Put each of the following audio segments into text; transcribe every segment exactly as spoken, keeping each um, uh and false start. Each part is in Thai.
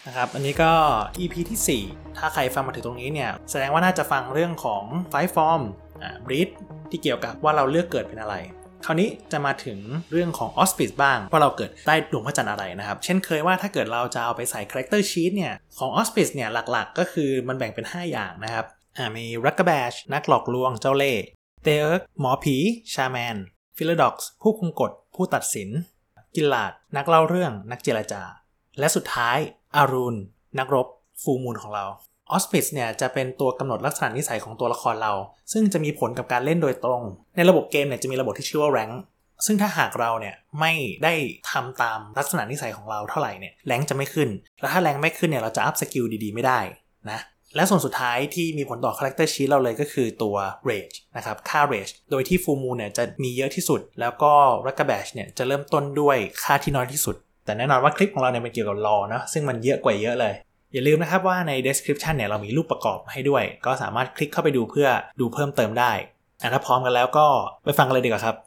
นะครับอันนี้ก็ อี พี ที่สี่ถ้าใครฟังมาถึงตรงนี้เนี่ยแสดงว่าน่าจะฟังเรื่องของ Five Form อ่า Breed ที่เกี่ยวกับว่าเราเลือกเกิดเป็นอะไรคราวนี้จะมาถึงเรื่องของ Auspice บ้างว่าเราเกิดได้ดวงพระจันทร์อะไรนะครับเช่นเคยว่าถ้าเกิดเราจะเอาไปใส่ Character Sheet เนี่ยของ Auspice เนี่ยหลักๆก็คือมันแบ่งเป็นห้าอย่างนะครับอ่ามี Ragabash นักหลอกลวงเจ้าเล่ห์ Theurg หมอผีชาแมน Philodox ผู้คุมกฎผู้ตัดสินกิลลาดนักเล่าเรื่องนักเจรจาและสุดท้ายอารูนนักรบฟูลมูนของเราออสปิสเนี่ยจะเป็นตัวกำหนดลักษณะนิสัยของตัวละครเราซึ่งจะมีผลกับการเล่นโดยตรงในระบบเกมเนี่ยจะมีระบบที่ชื่อว่าแรงค์ซึ่งถ้าหากเราเนี่ยไม่ได้ทำตามลักษณะนิสัยของเราเท่าไหร่เนี่ยแรงค์จะไม่ขึ้นแล้วถ้าแรงค์ไม่ขึ้นเนี่ยเราจะอัพสกิลดีๆไม่ได้นะและส่วนสุดท้ายที่มีผลต่อ Character Sheet เราเลยก็คือตัว Rage นะครับค่า Rage โดยที่ Full Moon เนี่ยจะมีเยอะที่สุดแล้วก็ Ragabash เนี่ยจะเริ่มต้นด้วยค่าที่น้อยที่สุดแต่แน่นอนว่าคลิปของเราเนี่ยเป็นเกี่ยวกับ lore เนาะซึ่งมันเยอะกว่าเยอะเลยอย่าลืมนะครับว่าใน description เนี่ยเรามีรูปประกอบให้ด้วยก็สามารถคลิกเข้าไปดูเพื่อดูเพิ่มเติมได้อ่ะถ้าพร้อมกันแล้วก็ไปฟังกันเลยดีกว่าครับ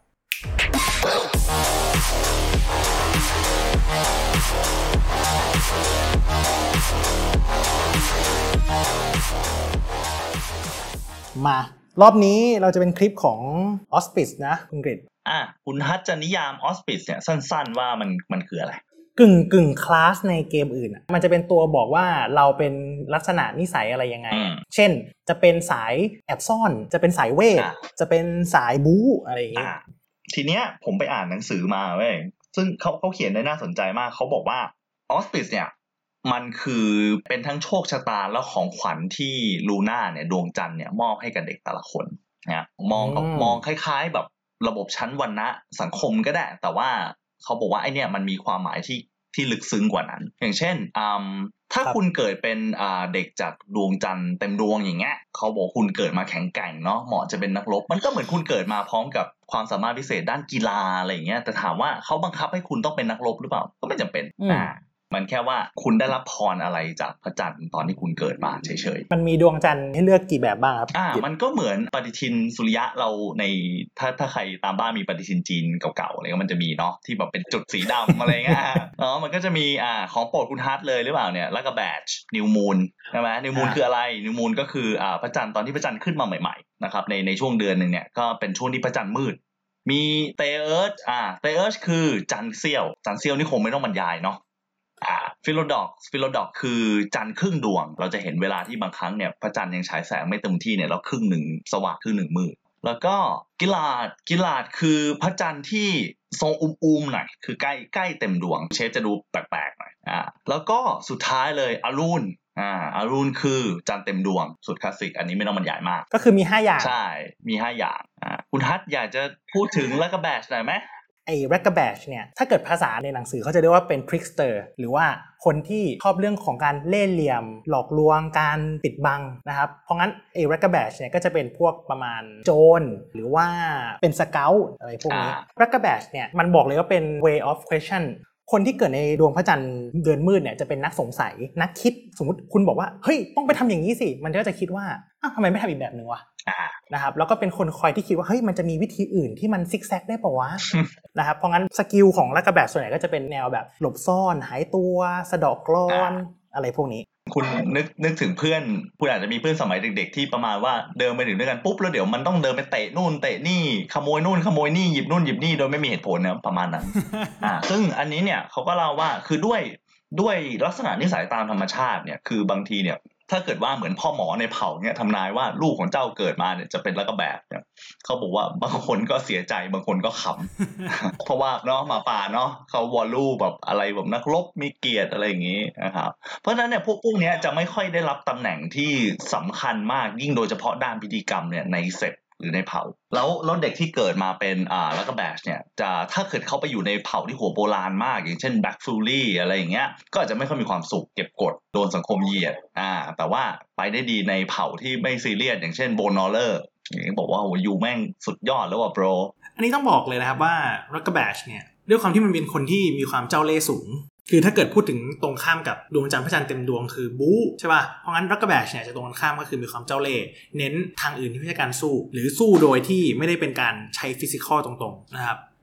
มารอบนี้เราจะเป็นคลิปของ Auspice นะคุณกฤษอ่ะคุณฮัทจะนิยาม Auspice เนี่ยสั้นๆว่ามันมันคืออะไรกึ่งกึ่งคลาสในเกมอื่นอ่ะมันจะเป็นตัวบอกว่าเราเป็นลักษณะนิสัยอะไรยังไงเช่นจะเป็นสายแอบซ่อนจะเป็นสายเวทจะเป็นสายบู๊อะไรอย่างเงี้ยทีเนี้ยผมไปอ่านหนังสือมาเว้ยซึ่งเขาเขาเขียนได้น่าสนใจมากเขาบอกว่า Auspice เนี่ยมันคือเป็นทั้งโชคชะตาและของขวัญที่ลูน่าเนี่ยดวงจันทร์เนี่ยมอบให้กับเด็กแต่ละคนนะมองกับมองคล้ายๆแบบระบบชั้นวรรณะสังคมก็ได้แต่ว่าเขาบอกว่าไอเนี่ยมันมีความหมายที่ที่ลึกซึ้งกว่านั้นอย่างเช่นถ้าคุณเกิดเป็นเด็กจากดวงจันทร์เต็มดวงอย่างเงี้ยเขาบอกคุณเกิดมาแข็งแกร่งเนาะเหมาะจะเป็นนักรบมันก็เหมือนคุณเกิดมาพร้อมกับความสามารถพิเศษด้านกีฬาอะไรอย่างเงี้ยแต่ถามว่าเขาบังคับให้คุณต้องเป็นนักรบหรือเปล่าก็ไม่จำเป็นอ่ามันแค่ว่าคุณได้รับพรอะไรจากพระจันทร์ตอนที่คุณเกิดมาเฉยๆมันมีดวงจันทร์ให้เลือกกี่แบบบ้างครับอ่ามันก็เหมือนปฏิทินสุริยะเราในถ้าถ้าใครตามบ้านมีปฏิทินจีนเก่าๆอะไรก็มันจะมีเนาะที่แบบเป็นจุดสีดำ อะไรเงี้ยเนาะมันก็จะมีอ่าของโปรดคุณฮัทเลยหรือเปล่าเนี่ยแล้วก็แบดจ์นิวมูนใช่ไหมนิวมูนคืออะไรนิวมูนก็คืออ่าพระจันทร์ตอนที่พระจันทร์ขึ้นมาใหม่ๆนะครับในในช่วงเดือนนึงเนี่ยก็เป็นช่วงที่พระจันทร์มืดมีเตเอิร์ชอ่าเตเอิร์ชคือจันทร์เสี้ยวจันทร์เสี้ยวนี่คงไม่ต้องบรรยายเนาะอ่าฟิโลดอกฟิโลดอกคือจันทร์ครึ่งดวงเราจะเห็นเวลาที่บางครั้งเนี่ยพระจันทร์ยังฉายแสงไม่เต็มที่เนี่ยแล้วครึ่งหนึ่งสว่างครึ่งหนึ่งมืดแล้วก็กิลาดกิลาดคือพระจันทร์ที่ทรงอุ้มๆหน่อยคือใกล้ใกล้เต็มดวงเชฟจะดูแปลกๆหน่อยอ่าแล้วก็สุดท้ายเลยอารูนอ่าอารูนคือจันทร์เต็มดวงสุดคลาสสิกอันนี้ไม่ต้องบรรยายมากก็คือมีห้าอย่างใช่มีห้าอย่างอ่าคุณฮัทอยากจะพูดถึงแล้วก็แบชหน่อยไหมไอ้ Ragabash เนี่ยถ้าเกิดภาษาในหนังสือเขาจะเรียกว่าเป็น trickster หรือว่าคนที่ชอบเรื่องของการเล่ห์เหลี่ยมหลอกลวงการปิดบังนะครับเพราะงั้นไอ้ Ragabash เนี่ยก็จะเป็นพวกประมาณโจรหรือว่าเป็นสเกาต์อะไรพวกนี้ Ragabash เนี่ยมันบอกเลยว่าเป็น way of question คนที่เกิดในดวงพระจันทร์เดือนมืดเนี่ยจะเป็นนักสงสัยนักคิดสมมติคุณบอกว่าเฮ้ยต้องไปทำอย่างนี้สิมันก็จะคิดว่าอ้าวทำไมไม่ทำอีกแบบนึงวะนะครับแล้วก็เป็นคนคอยที่คิดว่าเฮ้ยมันจะมีวิธีอื่นที่มันซิกแซกได้ป่าววะ นะครับเพราะงั้นสกิลของลักกะแบบส่วนใหญ่ก็จะเป็นแนวแบบหลบซ่อนหายตัวสะดอกกลอนอะไรพวกนี้คุณนึกนึกถึงเพื่อนคุณอาจจะมีเพื่อนสมัยเด็กๆที่ประมาณว่าเดินไปถึงด้วยกันปุ๊บแล้วเดี๋ยวมันต้องเดินไปเตะนู่นเตะนี่ขโมยนู่นขโมยนี่หยิบนู่นหยิบนี่โดยไม่มีเหตุผลนะประมาณนั้น อ่าซึ่งอันนี้เนี่ยเขาก็เล่าว่าคือด้วยด้วยลักษณะนิสัยตามธรรมชาติเนี่ยคือบางทีเนี่ยถ้าเกิดว่าเหมือนพ่อหมอในเผ่าเนี่ยทำนายว่าลูกของเจ้าเกิดมาเนี่ยจะเป็นแล้วก็แบบเนี่ยเขาบอกว่าบางคนก็เสียใจบางคนก็ขำ เพราะว่าเนาะหมาป่าเนาะเขาวอลลุ่แบบอะไรแบบนักรบมีเกียรติอะไรอย่างงี้นะครับเพราะฉะนั้นเนี่ยพวกพวกนี้จะไม่ค่อยได้รับตำแหน่งที่สำคัญมากยิ่งโดยเฉพาะด้านพิธีกรรมเนี่ยในเซตหรือในเผ่าแล้วแล้วเด็กที่เกิดมาเป็นอ่าแล้วก็แบชเนี่ยจะถ้าเกิดเขาไปอยู่ในเผ่าที่หัวโบราณมากอย่างเช่นแบ็กฟูลี่อะไรอย่างเงี้ยก็อาจจะไม่ค่อยมีความสุขเก็บกดโดนสังคมเหยียดอ่าแต่ว่าไปได้ดีในเผ่าที่ไม่ซีเรียสอย่างเช่นโบนอลเลอร์อย่างนี้บอกว่าโอ้ยูแม่งสุดยอดแล้วว่ะโบรอันนี้ต้องบอกเลยนะครับว่าร็อกเกอร์แบชเนี่ยด้วยความที่มันเป็นคนที่มีความเจ้าเล่ห์สูงคือถ้าเกิดพูดถึงตรงข้ามกับดวงจันทร์พระจันทร์เต็มดวงคือบู๊ใช่ป่ะเพราะงั้นร็อกเกอร์แบชเนี่ยจะตรงกันข้ามก็คือมีความเจ้าเล่ห์เน้นทางอื่นที่ไม่ใช่การสู้หรือสู้โดยที่ไม่ได้เป็นการใช้ฟิสิกอลตรงๆนะครับ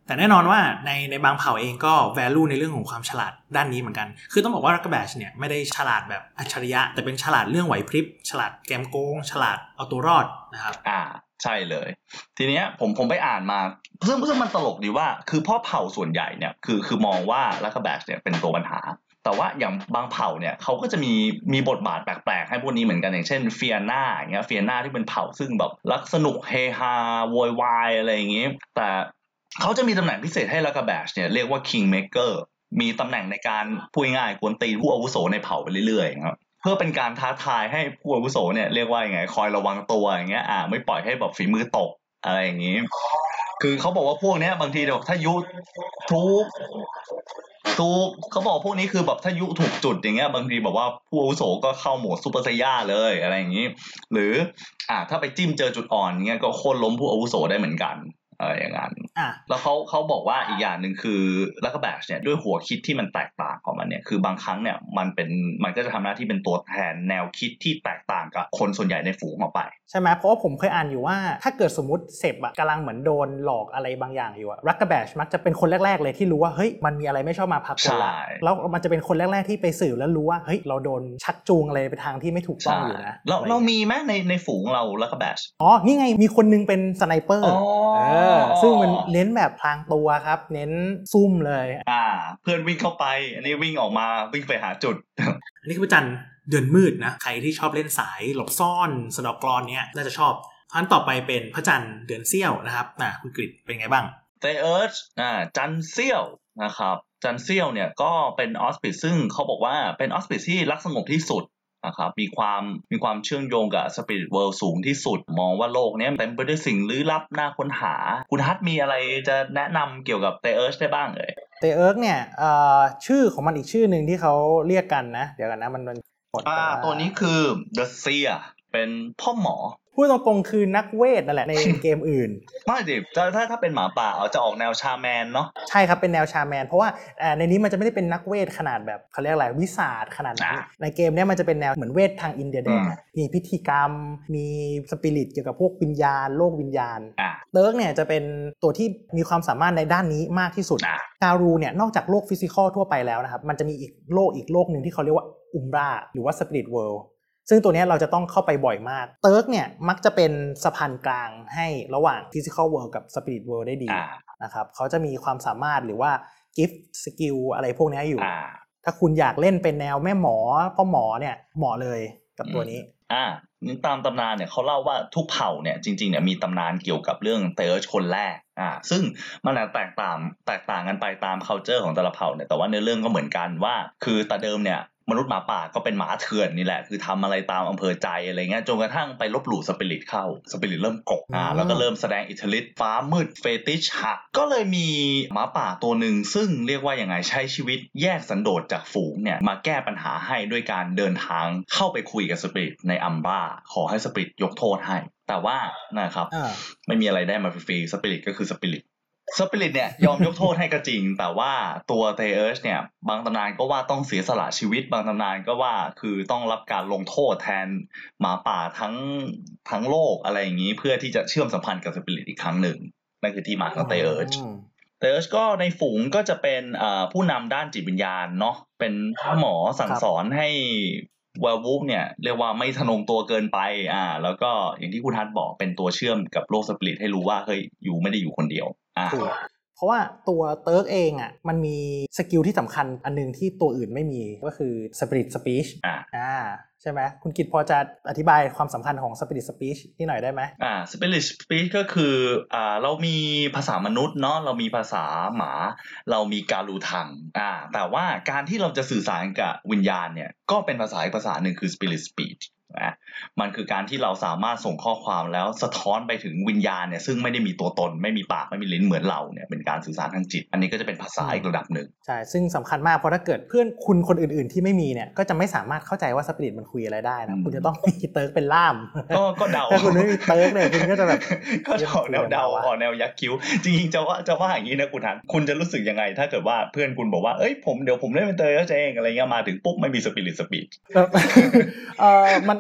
แต่แน่นอนว่าในในบางเผ่าเองก็ value ในเรื่องของความฉลาดด้านนี้เหมือนกันคือต้องบอกว่า Ragabash เนี่ยไม่ได้ฉลาดแบบอัจฉริยะแต่เป็นฉลาดเรื่องไหวพริบฉลาดแกมโกงฉลาดเอาตัวรอดนะครับอ่าใช่เลยทีเนี้ยผมผมไปอ่านมาซึ่งซึ่งมันตลกดีว่าคือพ่อเผ่าส่วนใหญ่เนี่ยคือคือมองว่า Ragabash เนี่ยเป็นตัวปัญหาแต่ว่าอย่างบางเผ่าเนี่ยเขาก็จะมีมีบทบาทแปลกๆให้พวกนี้เหมือนกันอย่างเช่นเฟียน่าอย่างเงี้ยเฟียน่าที่เป็นเผ่าซึ่งแบบรักสนุกเฮฮาโวยวายอะไรอย่างงี้แต่เขาจะมีตำแหน่งพิเศษให้ Ragabash เนี่ยเรียกว่า Kingmaker มีตำแหน่งในการพูดง่ายๆกวนตีนผู้อาวุโสในเผ่าไปเรื่อยๆครับเพื่อเป็นการท้าทายให้ผู้อาวุโสเนี่ยเรียกว่ายังไงคอยระวังตัวอย่างเงี้ยอ่าไม่ปล่อยให้แบบฝีมือตกอะไรอย่างงี้คือเขาบอกว่าพวกเนี้ยบางทีเดี๋ยวถ้ายุทุกทุกเขาบอกพวกนี้คือแบบถ้ายุถูกจุดอย่างเงี้ยบางทีแบบว่าผู้อาวุโสก็เข้าโหมดซูเปอร์ไซย่าเลยอะไรอย่างงี้หรืออ่าถ้าไปจิ้มเจอจุดอ่อนเงี้ยก็โค่นล้มผู้อาวุโสได้เหมือนกันอะไรอย่างนั้นแล้วเขาเขาบอกว่าอีกอย่างหนึ่งคือRagabashเนี่ยด้วยหัวคิดที่มันแตกต่างของมันเนี่ยคือบางครั้งเนี่ยมันเป็นมันก็จะทำหน้าที่เป็นตัวแทนแนวคิดที่แตกต่างกับคนส่วนใหญ่ในฝูงออกไปใช่ไหมเพราะว่าผมเคยอ่านอยู่ว่าถ้าเกิดสมมติเซปอะกำลังเหมือนโดนหลอกอะไรบางอย่างอยู่อะRagabashมักจะเป็นคนแรกๆเลยที่รู้ว่าเฮ้ยมันมีอะไรไม่ชอบมาพากลละแล้วมันจะเป็นคนแรกๆที่ไปสืบแล้วรู้ว่าเฮ้ยเราโดนชักจูงอะไรไปทางที่ไม่ถูกต้องอยู่นะเราเรามีไหมในในฝูงเราRagabash อ๋อนี่ไงมีคนนึงเป็นสไนเปอร์เออซึ่งมันเน้นแบบพลางตัวครับเน้นซุ่มเลยอ่าเพื่อนวิ่งเข้าไปอันนี้วิ่งออกมาวิ่งไปหาจุดอันนี้คือพระจันทร์เดือนมืดนะใครที่ชอบเล่นสายหลบซ่อนสะดอกกลอนเนี้ยน่าจะชอบท่านต่อไปเป็นพระจันทร์เดือนเสี้ยวนะครับอ่าคุณกฤษเป็นไงบ้างเตเอิร์ชอ่าจันเสี้ยวนะครับจันเสี้ยวเนี่ยก็เป็นออสปิซซึ่งเขาบอกว่าเป็นออสปิซที่รักสงบที่สุดนะครับมีความมีความเชื่อมโยงกับสปิริตเวิลด์สูงที่สุดมองว่าโลกนี้เต็มไปด้วยสิ่งลี้ลับน่าค้นหาคุณฮัทมีอะไรจะแนะนำเกี่ยวกับเตเอิร์ชได้บ้างเอ่ยเตเอิร์ชเนี่ยเอ่อชื่อของมันอีกชื่อหนึ่งที่เขาเรียกกันนะเดี๋ยวกันนะมันมันอ่าตัวนี้คือ The Seer เป็นพ่อหมอพูดตรงๆคือนักเวทนั่นแหละในเกมอื่นไม่ดิถ้าถ้าถ้าเป็นหมาป่าเอาจะออกแนวชาแมนเนาะใช่ครับเป็นแนวชาแมนเพราะว่าในนี้มันจะไม่ได้เป็นนักเวทขนาดแบบเขาเรียกอะไรวิสาสขนาดนั้นในเกมนี้มันจะเป็นแนวเหมือนเวททางอินเดียแดงมีพิธีกรรมมีสปิริตเกี่ยวกับพวกวิญญาณโลกวิญญาณเติร์กเนี่ยจะเป็นตัวที่มีความสามารถในด้านนี้มากที่สุดการูเนี่ยนอกจากโลกฟิสิกอลทั่วไปแล้วนะครับมันจะมีอีกโลกอีกโลกนึงที่เขาเรียกว่าอุมราหรือว่าสปิริตเวิลด์ซึ่งตัวนี้เราจะต้องเข้าไปบ่อยมากเติร์กเนี่ยมักจะเป็นสะพานกลางให้ระหว่าง Physical World กับ Spirit World ได้ดีนะครับเขาจะมีความสามารถหรือว่า Gift Skill อะไรพวกนี้อยู่ถ้าคุณอยากเล่นเป็นแนวแม่หมอพ่อหมอเนี่ยเหมาะเลยกับตัวนี้อ่านี่ตามตำนานเนี่ยเขาเล่าว่าทุกเผ่าเนี่ยจริงๆเนี่ยมีตำนานเกี่ยวกับเรื่องเตเอิร์ชคนแรกอ่าซึ่งมันแตกต่างแตกต่างกันไปตาม culture ของแต่ละเผ่าเนี่ยแต่ว่าในเรื่องก็เหมือนกันว่าคือแต่เดิมเนี่ยมนุษย์หมาป่าก็เป็นหมาเถื่อนนี่แหละคือทำอะไรตามอำเภอใจอะไรเงี้ยจนกระทั่งไปลบหลู่สปิริตเข้าสปิริตเริ่มกกอ่าแล้วก็เริ่มแสดงอิทธิฤทธิ์ฟ้ามืดเฟติชหักก็เลยมีหมาป่าตัวหนึ่งซึ่งเรียกว่าอย่างไงใช้ชีวิตแยกสันโดษจากฝูงเนี่ยมาแก้ปัญหาให้ด้วยการเดินทางเข้าไปคุยกับสปิริตในอัมบราขอให้สปิริตยกโทษให้แต่ว่านะครับไม่มีอะไรได้มาฟรีๆสปิริตก็คือสปิริตสปิริตเนี่ยยอมยกโทษให้ก็จริงแต่ว่าตัวเตเอิร์ชเนี่ยบางตำนานก็ว่าต้องเสียสละชีวิตบางตำนานก็ว่าคือต้องรับการลงโทษแทนหมาป่าทั้งทั้งโลกอะไรอย่างนี้เพื่อที่จะเชื่อมสัมพันธ์กับสปิริตอีกครั้งหนึ่งนั่นคือที่มาของเตเอิร์ชเตเอิร์ชก็ในฝูงก็จะเป็นผู้นำด้านจิตวิญญาณเนาะเป็นหมอสั่งสอนให้วาวูฟเนี่ยเรียกว่าไม่ทะนงตัวเกินไปอ่าแล้วก็อย่างที่คุณทัศน์บอกเป็นตัวเชื่อมกับโลกสปิริตให้รู้ว่าเฮ้ยอยู่ไม่ได้อยู่คนเดียวอ่าเพราะว่าตัวเติร์กเองอ่ะมันมีสกิลที่สำคัญอันนึงที่ตัวอื่นไม่มีก็คือ Spirit Speech อ่าอ่าใช่ไหมคุณกิตพอจะอธิบายความสำคัญของ Spirit Speech นิดหน่อยได้ไหมอ่า Spirit Speech ก็คืออ่าเรามีภาษามนุษย์เนาะเรามีภาษาหมาเรามีการูทังอ่าแต่ว่าการที่เราจะสื่อสารกับวิญญาณเนี่ยก็เป็นภาษาอีกภาษาหนึ่งคือ Spirit Speechนะมันคือการที่เราสามารถส่งข้อความแล้วสะท้อนไปถึงวิญญาณเนี่ยซึ่งไม่ได้มีตัวตนไม่มีปากไม่มีลิ้นเหมือนเราเนี่ยเป็นการสื่อสารทางจิตอันนี้ก็จะเป็นภาษาอีกระดับหนึ่งใช่ซึ่งสำคัญมากเพราะถ้าเกิดเพื่อนคุณคนอื่นๆที่ไม่มีเนี่ยก็จะไม่สามารถเข้าใจว่าสปิริตมันคุยอะไรได้นะคุณจะต้องมีเติร์กเป็นล่ามก็ก็เดาถ้าคุณไม่มีเติร์กเนี่ยคุณก็จะแบบก็ออกแนวเดาออกแนวยักคิ้วจริงๆจะว่าจะว่าอย่างนี้นะคุณทันคุณจะรู้สึกยังไงถ้าเกิดว่าเพื่อนคุณบอกว่าเอ้ยผมเดี๋ยวผมเล่นเป็นเติร์กเองอะไรเงี้ยมาถึงปุ๊บไม่มีสปิริตสปีชเออมัน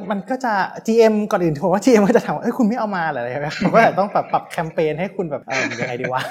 มันก็จะ จี เอ็ม ก่อนอื่นผมว่า จี เอ็ม ก็จะถามว่าเอ้ยคุณไม่เอามาเหรออะไรแบบผมก็ต้องปรับปรับแคมเปญให้คุณแบบเออยังไงดีวะ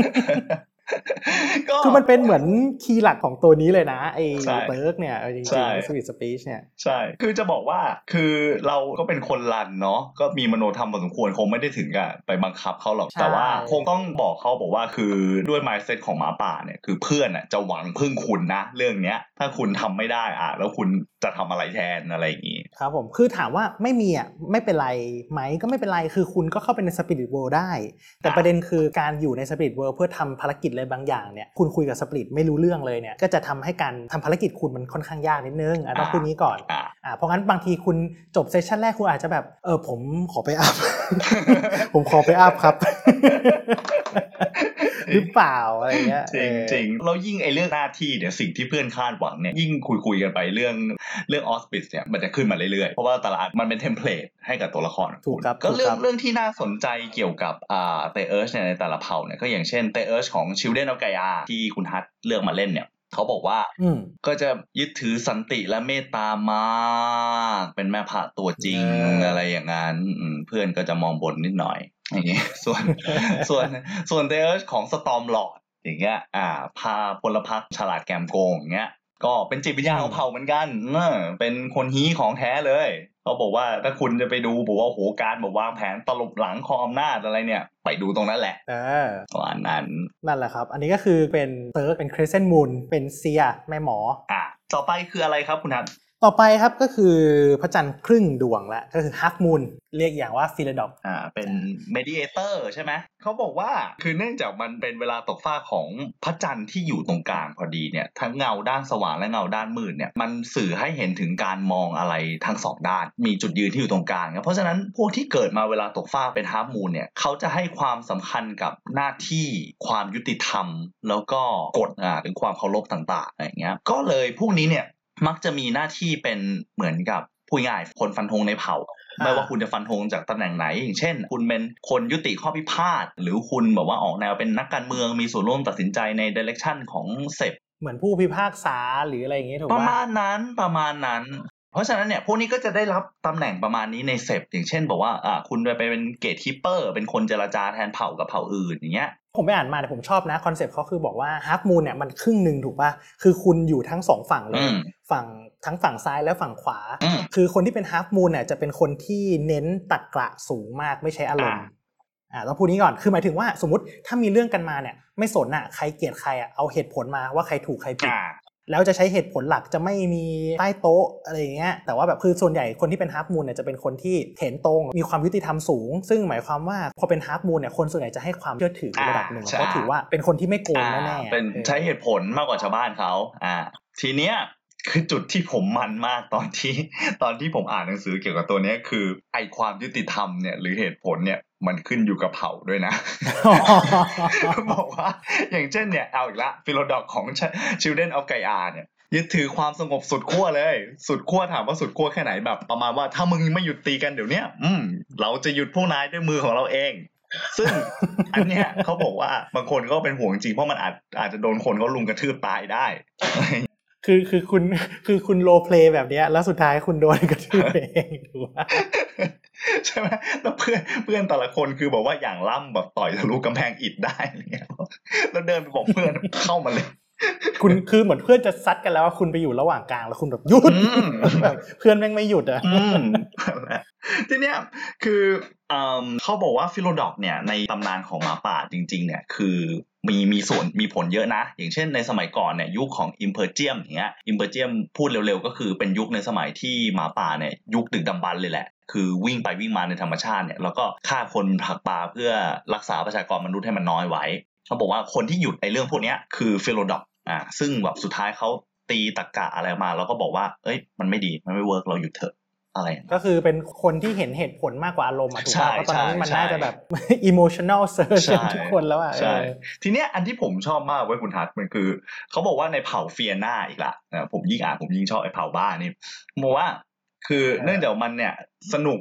คือมันเป็นเหมือนคีย์หลักของตัวนี้เลยนะไอ้เบิร์กเนี่ยจริงๆ Sweet Speech เนี่ยใช่คือจะบอกว่าคือเราก็เป็นคนรันเนาะก็มีมโนธรรมพอสมควรคงไม่ได้ถึงกับไปบังคับเขาหรอกแต่ว่าคงต้องบอกเขาบอกว่าคือด้วย mindset ของหมาป่าเนี่ยคือเพื่อนน่ะจะหวังพึ่งคุณนะเรื่องเนี้ยถ้าคุณทำไม่ได้อ่ะแล้วคุณจะทำอะไรแทนอะไรอย่างงี้ครับผมคือถามว่าไม่มีอ่ะไม่เป็นไรไหมก็ไม่เป็นไรคือคุณก็เข้าไปใน Spirit World ได้แต่ประเด็นคือการอยู่ใน Spirit World เพื่อทำภารกิจอะไรบางอย่างเนี่ยคุณคุยกับ Spirit ไม่รู้เรื่องเลยเนี่ยก็จะทำให้การทำภารกิจคุณมันค่อนข้างยากนิดนึงอ่ะต้องพูดนี้ก่อนอ่าเพราะงั้นบางทีคุณจบเซสชั่นแรกคุณอาจจะแบบเออผมขอไปอัพ ผมขอไปอัพครับ หรือเปล่าอะไรเงี้ยจริงจริงแล้วยิ่งไอ้เรื่องหน้าที่เนี่ยสิ่งที่เพื่อนคาดหวังเนี่ยยิ่งคุยคุยกันไปเรื่องเรื่องออสปิสเนี่ยมันจะขึ้นมาเรื่อยๆเพราะว่าแต่ละอันมันเป็นเทมเพลตให้กับตัวละครถูกครับก็เรื่องเรื่องที่น่าสนใจเกี่ยวกับอ่าเตเอิร์ชเนี่ยในแต่ละเผ่าเนี่ยก็อย่างเช่นเตเอิร์ชของ Children of Gaia ที่คุณฮัทเลือกมาเล่นเนี่ยเขาบอกว่าก็จะยึดถือสันติและเมตตามากเป็นแม่พระตัวจริง อะไรอย่างนั้นเพื่อนก็จะมองบนนิดหน่อยอย่างเงี้ยส่วนส่วนส่วนเตเอิร์ชของ Storm Lord อย่างเงี้ยอ่าพาพลพรรคฉลาดแกมโกงอย่างเงี้ยก็เป็นจิตวิญญาณของเผ่าเหมือนกันเออเป็นคนฮี้ของแท้เลยเขาบอกว่าถ้าคุณจะไปดูบอกว่าโหการแบบวางแผนตลบหลังครองอำนาจอะไรเนี่ยไปดูตรงนั้นแหละเออประมาณนั้นนั่นแหละครับอันนี้ก็คือเป็นเติร์กเป็น Crescent Moon เป็นเซียแม่หมออ่ะต่อไปคืออะไรครับคุณฮัทต่อไปครับก็คือพระจันทร์ครึ่งดวงละก็คือ Half Moon เรียกอย่างว่า Philodox อ่าเป็น Mediator ใช่ไหมเขาบอกว่าคือเนื่องจากมันเป็นเวลาตกฟากของพระจันทร์ที่อยู่ตรงกลางพอดีเนี่ยทั้งเงาด้านสว่างและเงาด้านมืดเนี่ยมันสื่อให้เห็นถึงการมองอะไรทั้งสองด้านมีจุดยืนที่อยู่ตรงกลางเพราะฉะนั้นพวกที่เกิดมาเวลาตกฟากเป็น Half Moon เนี่ยเขาจะให้ความสำคัญกับหน้าที่ความยุติธรรมแล้วก็กฎอ่าหรือความเคารพต่างๆอะไรอย่างเงี้ยก็เลยพวกนี้เนี่ยมักจะมีหน้าที่เป็นเหมือนกับผู้ง่ายคนฟันธงในเผ่าไม่ว่าคุณจะฟันธงจากตำแหน่งไหนอย่างเช่นคุณเป็นคนยุติข้อพิพาทหรือคุณแบบว่าออกแนวเป็นนักการเมืองมีส่วนร่วมตัดสินใจในเดเรคชั่นของเซปเหมือนผู้พิพากษาหรืออะไรอย่างเงี้ยถูกป่ะประมาณนั้นประมาณนั้นเพราะฉะนั้นเนี่ยพวกนี้ก็จะได้รับตำแหน่งประมาณนี้ในเซปอย่างเช่นบอกว่าอ่าคุณไปเป็นเกตคีปเปอร์เป็นคนเจรจาแทนเผ่ากับเผ่าอื่นอย่างเงี้ยผมไปอ่านมาแต่ผมชอบนะคอนเซ็ปต์เขาคือบอกว่า Half Moon เนี่ยมันครึ่งนึงถูกป่ะคือคุณอยู่ทั้งสองฝั่งเลยฝั่งทั้งฝั่งซ้ายและฝั่งขวาคือคนที่เป็น Half Moon เนี่ยจะเป็นคนที่เน้นตรรกะสูงมากไม่ใช้อารมณ์อ่าต้องพูดนี้ก่อนคือหมายถึงว่าสมมุติถ้ามีเรื่องกันมาเนี่ยไม่สนน่ะใครเกลียดใครอ่ะเอาเหตุผลมาว่าใครถูกใครผิดแล้วจะใช้เหตุผลหลักจะไม่มีใต้โต๊ะอะไรอย่างเงี้ยแต่ว่าแบบคือส่วนใหญ่คนที่เป็น Half Moon เนี่ยจะเป็นคนที่เห็นตรงมีความยุติธรรมสูงซึ่งหมายความว่าพอเป็น Half Moon เนี่ยคนส่วนใหญ่จะให้ความเชื่อถือระดับหนึ่งเพราะถือว่าเป็นคนที่ไม่โกงแน่ๆเป็นใช้เหตุผลมากกว่าชาวบ้านเขาอ่าทีเนี้ยคือจุดที่ผมมันมากตอนที่ตอนที่ผมอ่านหนังสือเกี่ยวกับตัวนี้คือไอความยุติธรรมเนี่ยหรือเหตุผลเนี่ยมันขึ้นอยู่กับเผ่าด้วยนะ บอกว่าอย่างเช่นเนี่ยเอาอีกละฟิโลดอกของ Children of Gaia เนี่ยยึดถือความสงบสุดขั้วเลยสุดขั้วถามว่าสุดขั้วแค่ไหนแบบประมาณว่าถ้ามึงไม่หยุดตีกันเดี๋ยวนี้อืมเราจะหยุดพวกนายด้วยมือของเราเองซึ่งอันเนี้ยเขาบอกว่าบางคนก็เป็นห่วงจริงเพราะมันอาจอาจจะโดนคนเขาลุมกระทืบตายได้คือคือคุณคือคุณโรลเพลย์แบบนี้แล้วสุดท้ายคุณโดนกระทืบเองถูกป่ะใช่ไหมแล้วเพื่อนเพื่อนแต่ละคนคือบอกว่าอย่างล่ำแบบต่อยทะลุกำแพงอิฐได้อะไรเงี้ยแล้วเดินไปบอกเพื่อนเข้ามาเลยคุณคือเหมือนเพื่อนจะซัดกันแล้วว่าคุณไปอยู่ระหว่างกลางแล้วคุณแบบหยุดเพื่อนแม่งไม่หยุดอ่ะทีเนี้ยคือเขาบอกว่าฟิโลดอกเนี่ยในตำนานของหมาป่าจริงๆเนี่ยคือมีมีส่วนมีผลเยอะนะอย่างเช่นในสมัยก่อนเนี่ยยุคของอิมเพอร์เจียมอย่างเงี้ยอิมเพอร์เจียมพูดเร็วๆก็คือเป็นยุคในสมัยที่หมาป่าเนี่ยยุคดึกดำบรรพ์เลยแหละคือวิ่งไปวิ่งมาในธรรมชาติเนี่ยแล้วก็ฆ่าคนผลักปลาเพื่อรักษาประชากรมนุษย์ให้มันน้อยไว้เขาบอกว่าคนที่หยุดไอ้เรื่องพวกนี้คือฟิโลดอกอ่าซึ่งแบบสุดท้ายเขาตีตรรกะอะไรมาแล้วก็บอกว่าเอ้ยมันไม่ดีมันไม่เวิร์กเราหยุดเถอะอะไรก็คือเป็นคนที่เห็นเหตุผลมากกว่าอารมณ์อ่ะถูกป่ะเพราะตอนนั้นมันน่าจะแบบ emotional surge ทุกคนแล้วอ่ะใช่ทีเนี้ยอันที่ผมชอบมากเว้ยคุณทัศน์มันคือเขาบอกว่าในเผ่าเฟียน่าอีกละนะผมยิ่งอ่านผมยิ่งชอบไอ้เผ่าบ้านี่บอกว่าคือเนื่องจากมันเนี่ยสนุก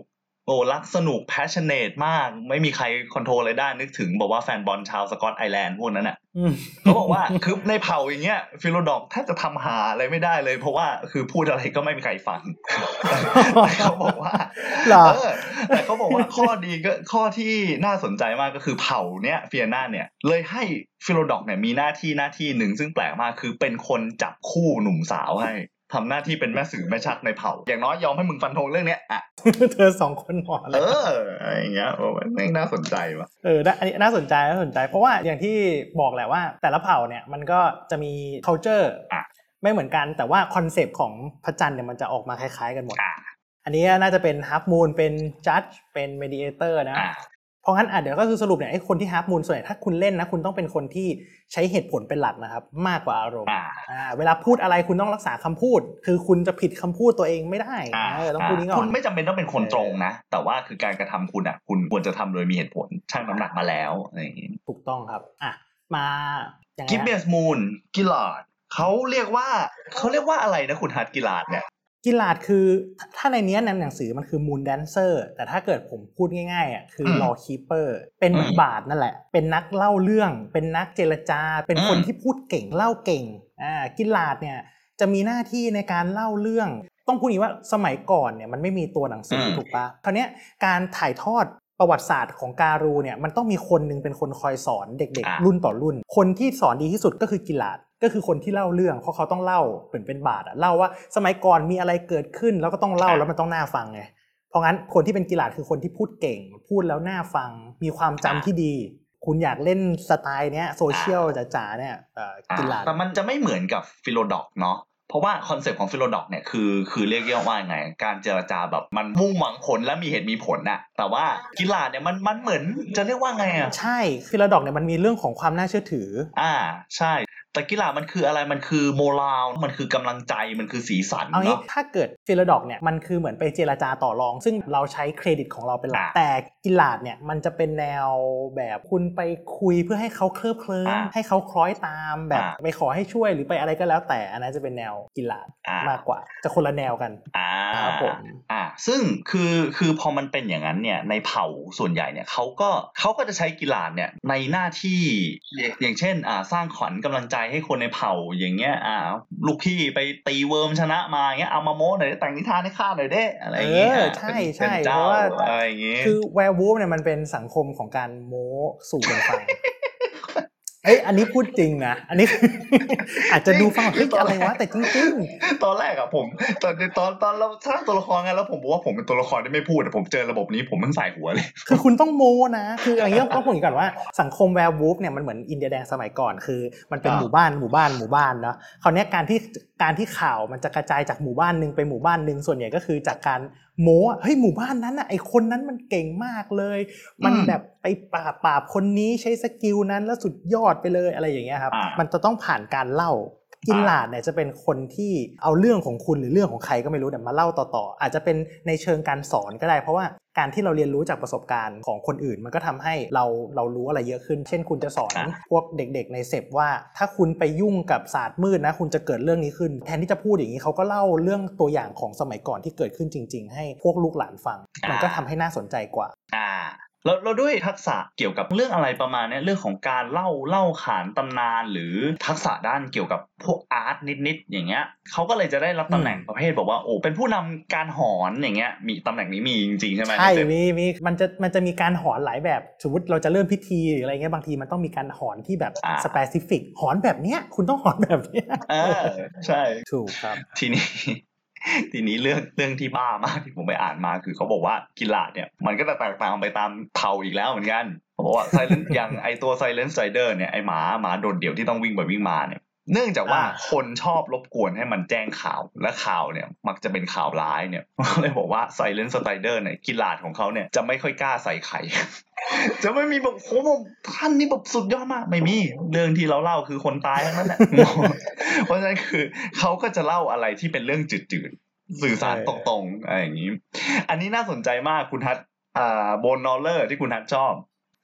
โอ้รักสนุก passionate มากไม่มีใครคอนโทรลอะไรได้นึกถึงบอกว่าแฟนบอลชาวสกอตไอแลนด์พวกนั้นน่ะเขาบอกว่าคือในเผ่าอย่างเงี้ยฟิโลดอกแทบจะทำหาอะไรไม่ได้เลยเพราะว่าคือพูดอะไรก็ไม่มีใครฟังเขาบอกว่าเออแต่เขาบอกว่าข้อดีก็ข้อที่น่าสนใจมากก็คือเผ่าเนี้ยเฟียน่าเนี่ยเลยให้ฟิโลดอกเนี่ยมีหน้าที่หน้าที่หนึ่งซึ่งแปลกมากคือเป็นคนจับคู่หนุ่มสาวให้ทำหน้าที่เป็นแม่สื่อแม่ชักในเผ่าอย่างน้อยยอมให้มึงฟันธงเรื่องเนี้ยอ่ะเธอสองคนหมอเอออะไรอย่างเงี้ยโอ้ไม่น่าสนใจว่ะเอออันนี้น่าสนใจน่าสนใจเพราะว่าอย่างที่บอกแหละว่าแต่ละเผ่าเนี่ยมันก็จะมี culture อ่ะไม่เหมือนกันแต่ว่าคอนเซปต์ของพระจันทร์เนี่ยมันจะออกมาคล้ายๆกันหมดอ่ะอันนี้น่าจะเป็น half moon เป็น judge เป็น mediator นะเพราะงั้นอ่ะเดี๋ยวก็คือสรุปเนี่ยไอ้คนที่ half moon ส่วนใหญ่ถ้าคุณเล่นนะคุณต้องเป็นคนที่ใช้เหตุผลเป็นหลักนะครับมากกว่าอารมณ์อ่าเวลาพูดอะไรคุณต้องรักษาคำพูดคือคุณจะผิดคำพูดตัวเองไม่ได้เออต้องพูดนี้ก่อนคุณไม่จำเป็นต้องเป็นคนตรงนะแต่ว่าคือการกระทำคุณอ่ะคุณควรจะทำโดยมีเหตุผลชั่งน้ำหนักมาแล้วอะไรอย่างงี้ถูกต้องครับอ่ะมากิฟเบสมูนกิลาดเขาเรียกว่าเขาเรียกว่าอะไรนะคุณฮัทกิลาดเนี่ยกิลาดคือถ้าในนี้ในหนังสือมันคือ Moon Dancer แต่ถ้าเกิดผมพูดง่ายๆอ่ะคือ Law Keeper เป็นเหมือนบาทนั่นแหละเป็นนักเล่าเรื่องเป็นนักเจรจาเป็นคนที่พูดเก่งเล่าเก่งอ่ากิลาดเนี่ยจะมีหน้าที่ในการเล่าเรื่องต้องพูดอย่างว่าสมัยก่อนเนี่ยมันไม่มีตัวหนังสือถูกปะคราวนี้การถ่ายทอดประวัติศาสตร์ของการูเนี่ยมันต้องมีคนนึงเป็นคนคอยสอนเด็กๆรุ่นต่อรุ่นคนที่สอนดีที่สุดก็คือกิลาดก็คือคนที่เล่าเรื่องเพราะเขาต้องเล่าเหมือนเป็นบาทอะเล่าว่าสมัยก่อนมีอะไรเกิดขึ้นแล้วก็ต้องเล่าแล้วมันต้องน่าฟังไงเพราะงั้นคนที่เป็นกิลาดคือคนที่พูดเก่งพูดแล้วน่าฟังมีความจำที่ดีคุณอยากเล่นสไตล์เนี้ยโซเชียลจ๋าๆเนี่ยกิลาดแต่มันจะไม่เหมือนกับฟิโลดอกเนาะเพราะว่าคอนเซ็ปต์ของฟิโลดอกเนี่ยคือคือเรียกว่าไงการเจรจาแบบมันมุ่งหวังผลและมีเหตุมีผลน่ะแต่ว่ากิลาดเนี่ยมันมันเหมือนจะเรียกว่าไงอ่ะใช่ฟิโลดอกเนี่ยมันมีเรื่องของความน่าเชื่อถืออ่าใช่แต่กีฬามันคืออะไรมันคือโมราลมันคือกำลังใจมันคือสีสันเนาะเอางี้ถ้าเกิดฟิโลดอกเนี่ยมันคือเหมือนไปเจรจาต่อรองซึ่งเราใช้เครดิตของเราเป็นหลักแต่กิลาดเนี่ยมันจะเป็นแนวแบบคุณไปคุยเพื่อให้เขาเคลิบเคลิ้มให้เขาคล้อยตามแบบไปขอให้ช่วยหรือไปอะไรก็แล้วแต่อันนั้นจะเป็นแนวกิลาดมากกว่าจะคนละแนวกันอ่าครับผมอ่าซึ่งคือคือพอมันเป็นอย่างนั้นเนี่ยในเผ่าส่วนใหญ่เนี่ยเขาก็เขาก็จะใช้กีฬาเนี่ยในหน้าที่อย่างเช่นอ่าสร้างขวัญกำลังใจให้คนในเผ่าอย่างเงี้ยอ่าลูกพี่ไปตีเวิร์มชนะมาอย่างเงี้ยเอามาโม้หน่อยแต่งนิทานให้ข้าหน่อยเด้อะไรอย่างเงี้ยใช่ใช่เพราะว่าอะไรอย่างเงี้ยคือแวร์วูฟเนี่ยมันเป็นสังคมของการโม้สู่กันฟังเอ้ยอันนี้พูดจริงนะอันนี้อาจจะดูฟังเฮ้ยอะไรวะแต่จริงๆตอนแรกอะผมตอนตอนตอนเราสร้างตัวละครกันแล้วผมบอกว่าผมเป็นตัวละครที่ไม่พูดแต่ผมเจอระบบนี้ผมมันใส่หัวเลยคือคุณต้องโม้นะคืออย่างนี้ต้องพูดก่อนว่าสังคมแวร์วูฟเนี่ยมันเหมือนอินเดียแดงสมัยก่อนคือมันเป็นหมู่บ้านหมู่บ้านหมู่บ้านเนาะคราวนี้การที่การที่ข่าวมันจะกระจายจากหมู่บ้านนึงไปหมู่บ้านนึงส่วนใหญ่ก็คือจากการโม้เฮ้ยหมู่บ้านนั้นน่ะไอคนนั้นมันเก่งมากเลยมันแบบไปปราบปราบคนนี้ใช้สกิลนั้นแล้วสุดยอดไปเลยอะไรอย่างเงี้ยครับมันจะต้องผ่านการเล่ากิลาดเนี่ยจะเป็นคนที่เอาเรื่องของคุณหรือเรื่องของใครก็ไม่รู้เนี่ยมาเล่าต่อๆอาจจะเป็นในเชิงการสอนก็ได้เพราะว่าการที่เราเรียนรู้จากประสบการณ์ของคนอื่นมันก็ทำให้เราเรารู้อะไรเยอะขึ้นเช่นคุณจะสอนพวกเด็กๆในเซปว่าถ้าคุณไปยุ่งกับศาสตร์มืดนะคุณจะเกิดเรื่องนี้ขึ้นแทนที่จะพูดอย่างนี้เขาก็เล่าเรื่องตัวอย่างของสมัยก่อนที่เกิดขึ้นจริงๆให้พวกลูกหลานฟังมันก็ทำให้น่าสนใจกว่าอ่าเราเราด้วยทักษะเกี่ยวกับเรื่องอะไรประมาณนี้เรื่องของการเล่าเล่าขานตำนานหรือทักษะด้านเกี่ยวกับพวกอาร์ตนิดๆอย่างเงี้ยเขาก็เลยจะได้รับตำแหน่งประเภทบอกว่าโอ้เป็นผู้นำการหอนอย่างเงี้ยมีตำแหน่งนี้มีจริงๆใช่ไหมใช่มีมีมันจะมันจะมีการหอนหลายแบบสมมติเราจะเริ่มพิธีหรืออะไรเงี้ยบางทีมันต้องมีการหอนที่แบบสเปซิฟิกหอนแบบเนี้ยคุณต้องหอนแบบเนี้ยเออใช่ถูกครับทีนี้ทีนี้เรื่องเรื่องที่บ้ามากที่ผมไปอ่านมาคือเขาบอกว่ากิลาดเนี่ยมันก็จะแตกต่างไปตามเผ่าอีกแล้วเหมือนกันเขาบอกว่าไซเลนอย่างไอตัวไซเลนไรเดอร์เนี่ยไอหมาหมาโดดเดี่ยวที่ต้องวิ่งไปวิ่งมาเนี่ยเนื่องจากว่าคนชอบรบกวนให้มันแจ้งข่าวและข่าวเนี่ยมักจะเป็นข่าวร้ายเนี่ยเขาเลยบอกว่าไซเลนไรเดอร์เนี่ยกิลาดของเขาเนี่ยจะไม่ค่อยกล้าใส่ไข่จะไม่มีแบบโอ้โหท่านนี่แบบสุดยอดมากไม่มีเรื่องที่เราเล่าคือคนตายทั้งนั้นแหละเพราะฉะนั้นคือเขาก็จะเล่าอะไรที่เป็นเรื่องจืดๆสื่อสารตรงๆอะไรอย่างนี้อันนี้น่าสนใจมากคุณทัศน์อ่าโบนนอลเลอร์ที่คุณทัศน์ชอบ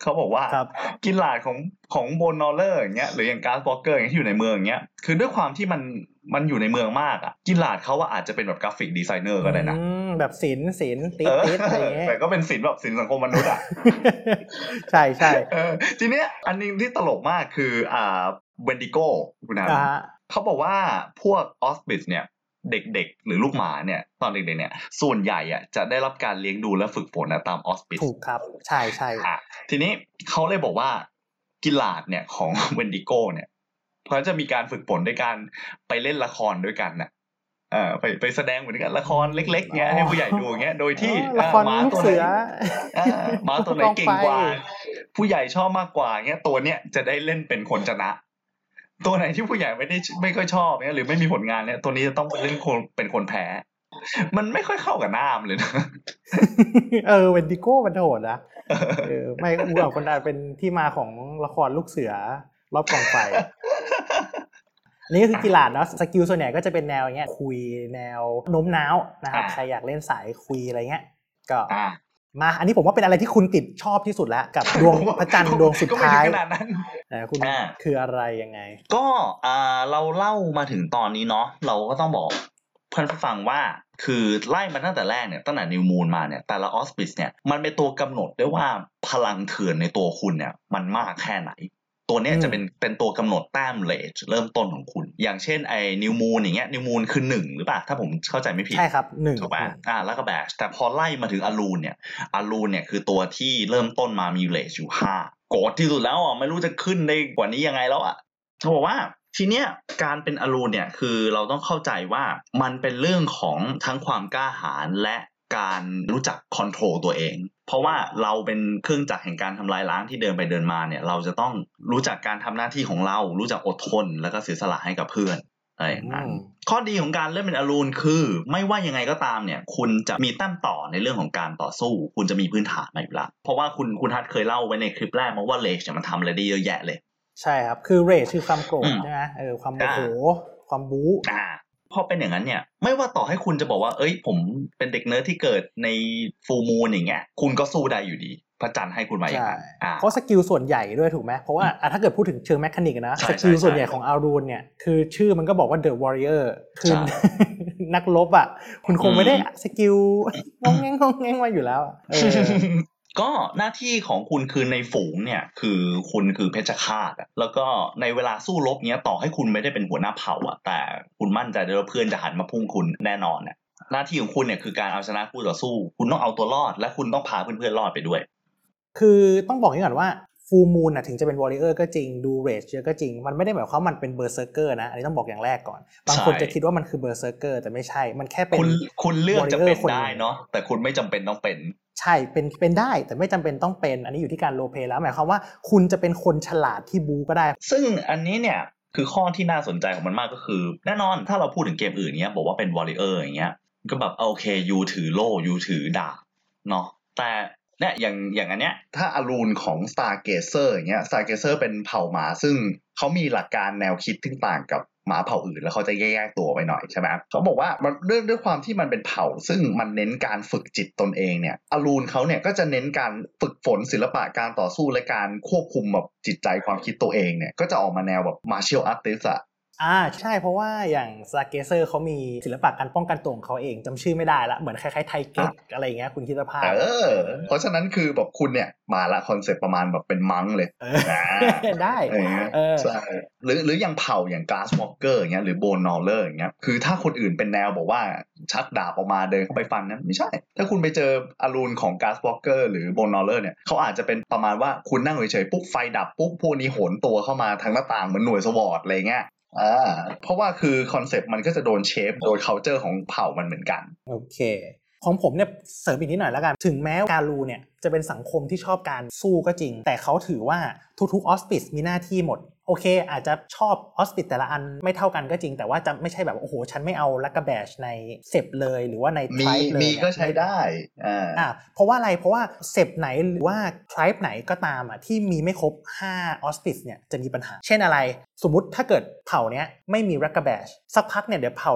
เขาบอกว่ากินหลาดของของโบนนอเลอร์อย่างเงี้ยหรืออย่างการ์สบล็อกเกอร์อย่างที่อยู่ในเมืองอย่างเงี้ยคือด้วยความที่มันมันอยู่ในเมืองมากอ่ะกินหลาดเขาว่าอาจจะเป็นแบบกราฟิกดีไซเนอร์ก็ได้นะแบบศิลป์ศิลป์ติ๊ดๆอะไรเงี้ยแต่ก็เป็นศิลป์แบบศิลป์สังคมมนุษย์อ่ะใช่ใช่ทีเนี้ยอันนึงที่ตลกมากคืออ่าเวนดิโก้คุณนะเขาบอกว่าพวกออสบิสเนี่ยเด็กๆหรือลูกหมาเนี่ยตอนเด็กๆเนี่ยส่วนใหญ่อ่ะจะได้รับการเลี้ยงดูและฝึกฝนตามออสบิสถูกครับใช่ใช่ทีนี้เขาเลยบอกว่ากิลาดเนี่ยของเวนดิโก้เนี่ยเพราะจะมีการฝึกฝนด้วยการไปเล่นละครด้วยกันน่ะเออไปไปแสดงเหมือนกันละครเล็กๆเงี้ยให้ผู้ใหญ่ดูเงี้ยโดยที่หมาตัวไหนหมาตัวไหนเก่งกว่าผู้ใหญ่ชอบมากกว่าเงี้ยตัวเนี้ยจะได้เล่นเป็นคนชนะตัวไหนที่ผู้ใหญ่ไม่ได้ไม่ค่อยชอบเงี้ยหรือไม่มีผลงานเนี่ยตัวนี้จะต้องเล่นคนเป็นคนแพ้มันไม่ค่อยเข้ากับหน้ามเลยนะเออเวนดิโก้มันโหดนะเออไม่อูอ่ะคนนั้นเป็นที่มาของละครลูกเสือรอบกองไฟนี่ก็คือกีฬาเนาะสกิลส่วนใหญ่ก็จะเป็นแนวอย่างเงี้ยคุยแนวโน้มน้าวนะครับใครอยากเล่นสายคุยอะไรเงี้ยก็มาอันนี้ผมว่าเป็นอะไรที่คุณติดชอบที่สุดแล้วกับดวงพระจันทร์ดวงสุดท้ายแต่คุณคืออะไรยังไงก็อ่าเราเล่ามาถึงตอนนี้เนาะเราก็ต้องบอกเพื่อนฟังว่าคือไล่มาตั้งแต่แรกเนี่ยตั้งแต่นิวมูนมาเนี่ยแต่ละออสปิสเนี่ยมันเป็นตัวกำหนดด้วยว่าพลังเถื่อนในตัวคุณเนี่ยมันมากแค่ไหนตัวเนี้ยจะเป็นเป็นตัวกำหนดแต้มเลจเริ่มต้นของคุณอย่างเช่นไอ้นิวมูนอย่างเงี้ยนิวมูนคือหนึ่งหรือเปล่าถ้าผมเข้าใจไม่ผิดใช่ครับหนึ่งถูกป่ะอ่าแล้วก็แบชแต่พอไล่มาถึงอารูนเนี่ยอารูนเนี่ยคือตัวที่เริ่มต้นมามีเลจอยู่ห้าโกรธที่สุดแล้วอ่ะไม่รู้จะขึ้นได้กว่านี้ยังไงแล้วอ่ะเขาบอกว่าทีเนี้ยการเป็นอารูนเนี่ยคือเราต้องเข้าใจว่ามันเป็นเรื่องของทั้งความกล้าหาญและการรู้จักคอนโทรลตัวเองเพราะว่าเราเป็นเครื่องจักรแห่งการทำลายล้างที่เดินไปเดินมาเนี่ยเราจะต้องรู้จักการทำหน้าที่ของเรารู้จักอดทนแล้วก็เสียสละให้กับเพื่อนอะไรอย่างนั้นข้อดีของการเล่นเป็นอารูนคือไม่ว่ายังไงก็ตามเนี่ยคุณจะมีแต้มต่อในเรื่องของการต่อสู้คุณจะมีพื้นฐานมาอยู่แล้วเพราะว่าคุณคุณทัศน์เคยเล่าไว้ในคลิปแรกมาว่าเลชเนี่ยมันทำอะไรได้เยอะแยะเลยใช่ครับคือเรจคือความโกรธใช่ไหมเออความโมโหความบู๊อ่าพอเป็นอย่างนั้นเนี่ยไม่ว่าต่อให้คุณจะบอกว่าเอ้ยผมเป็นเด็กเนิร์ดที่เกิดในฟูลมูนอย่างเงี้ยคุณก็สู้ได้อยู่ดีพระจันทร์ให้คุณมาอย่างนั้นเพราะสกิลส่วนใหญ่ด้วยถูกไหมเพราะว่าถ้าเกิดพูดถึงเชิงแมคานิกนะสกิลส่วนใหญ่ของอารูนเนี่ยคือชื่อมันก็บอกว่า The Warrior คือนักรบอ่ะคุณคงไม่ได้สกิลงงแงงงงแงงมาอยู่แล้วก็หน้าที่ของคุณคือในฝูงเนี่ยคือคุณคือเพชฌฆาตแล้วก็ในเวลาสู้รบเนี้ยต่อให้คุณไม่ได้เป็นหัวหน้าเผ่าอ่ะแต่คุณมั่นใจได้ว่าเพื่อนจะหันมาพุ่งคุณแน่นอนเนี่ยหน้าที่ของคุณเนี่ยคือการเอาชนะคู่ต่อสู้คุณต้องเอาตัวรอดและคุณต้องพาเพื่อนๆรอดไปด้วยคือต้องบอกอย่างนี้ก่อนว่าฟูลมูนน่ะถึงจะเป็นวอริเออร์ก็จริงดูเรจเยอะก็จริงมันไม่ได้หมายความว่ามันเป็นเบอร์เซอร์เกอร์นะอันนี้ต้องบอกอย่างแรกก่อนบางคนจะคิดว่ามันคือเบอร์เซอร์เกอร์แต่ไม่ใช่มันแค่เป็นคุณคุณเลือกจะเป็นได้เนาะแต่คุณไม่จำเป็นต้องเป็นใช่เป็นเป็นได้แต่ไม่จำเป็นต้องเป็นอันนี้อยู่ที่การโรลเพลย์แล้วหมายความว่าคุณจะเป็นคนฉลาดที่บูก็ได้ซึ่งอันนี้เนี่ยคือข้อที่น่าสนใจของมันมากก็คือแน่นอนถ้าเราพูดถึงเกมอื่นเนี้ยบอกว่าเป็นวอริเออร์อย่างเงี้ยก็แบบโอเคยูถือโล่ยูถือดาบเนาะแต่เนี่ยอย่างอย่างอันเนี้ยถ้าอารูนของ Stargazer อย่างเงี้ย Stargazer เป็นเผ่าหมาซึ่งเขามีหลักการแนวคิดที่ต่างกับหมาเผ่าอื่นแล้วเขาจะแยกตัวไปหน่อยใช่ไหมเขาบอกว่ามันเรื่องด้วยความที่มันเป็นเผ่าซึ่งมันเน้นการฝึกจิตตนเองเนี่ยอารูนเขาเนี่ยก็จะเน้นการฝึกฝนศิลปะการต่อสู้และการควบคุมแบบจิตใจความคิดตัวเองเนี่ยก็จะออกมาแนวแบบ martial artist อะอ่าใช่เพราะว่าอย่างซาเกเซอร์เขามีศิลปะการป้องกันตัวของเขาเองจำชื่อไม่ได้ละเหมือนคล้ายๆไทเก๊กอะไรอย่างเงี้ยคุณคิดสภาพเออเพราะฉะนั้นคือแบบคุณเนี่ยมาละคอนเซ็ปต์ประมาณแบบเป็นมังเลยได้เออใช่หรือหรืออย่างเผ่าอย่างกาสวอล์กเกอร์อย่างเงี้ยหรือโบนนอลเลอร์อย่างเงี้ยคือถ้าคนอื่นเป็นแนวบอกว่าชักดาบออกมาเดินเข้าไปฟันนะไม่ใช่ถ้าคุณไปเจออารูนของกาสวอล์กเกอร์หรือโบนนอลเลอร์เนี่ยเขาอาจจะเป็นประมาณว่าคุณนั่งเฉยๆปุ๊บไฟดับปุ๊บพวกนี้โหนตัวเข้ามาทางหน้าต่างเหมือนหน่วยสวอตอะไรเงี้ยอ่าเพราะว่าคือคอนเซปต์มันก็จะโดนเชฟโดย culture ของเผ่ามันเหมือนกันโอเคของผมเนี่ยเสริมอีกนิดหน่อยแล้วกันถึงแม้การูเนี่ยจะเป็นสังคมที่ชอบการสู้ก็จริงแต่เขาถือว่าทุกๆออสปิสมีหน้าที่หมดโอเคอาจจะชอบออสปิสแต่ละอันไม่เท่ากันก็จริงแต่ว่าจะไม่ใช่แบบโอ้โหฉันไม่เอาลักกะแบชในเซปเลยหรือว่าในไทป์เลยมีก็ใช้ได้อ่าอ่าเพราะว่าอะไรเพราะว่าเซปไหนหรือว่าไทป์ไหนก็ตามอ่ะที่มีไม่ครบห้าออสปิสเนี่ยจะมีปัญหาเช่นอะไรสมมุติถ้าเกิดเผ่าเนี้ยไม่มีลักกะแบชสักพักเนี่ยเดี๋ยวเผ่าเนี้ย